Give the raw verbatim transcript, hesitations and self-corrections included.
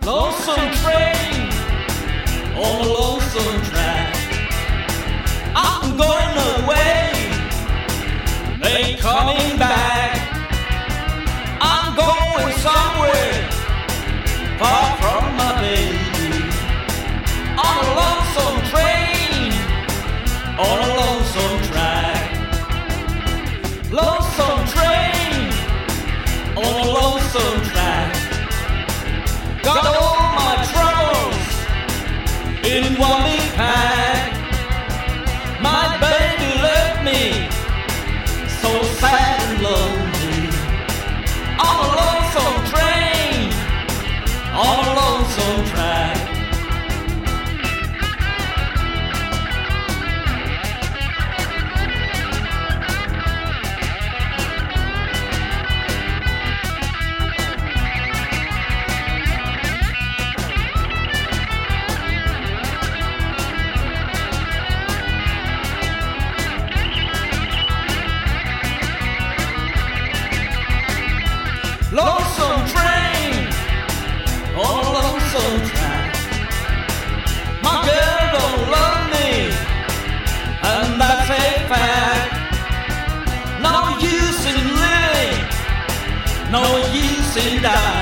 Lonesome train on a lonesome track. I'm going away, ain't coming back. I'm going somewhere far from my baby. On a lonesome train, on a lonesome track. Lonesome train, on a lonesome track. Got all my troubles in one big pack. My baby left me so sad and lonely. On a lonesome train, on a lonesome track. Lonesome train on a lonesome track. My girl don't love me, and that's a fact. No use in living, no use in dying.